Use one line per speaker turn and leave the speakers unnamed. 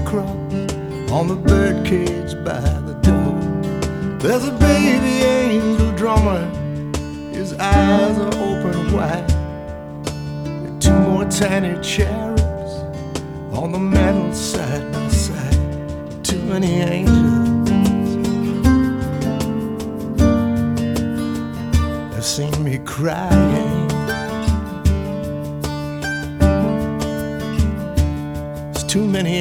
cross on the birdcage by the door. There's a baby angel drummer, his eyes are open wide. There are two more tiny cherubs on the mantel side by side. Too many angels have seen me crying. There's too many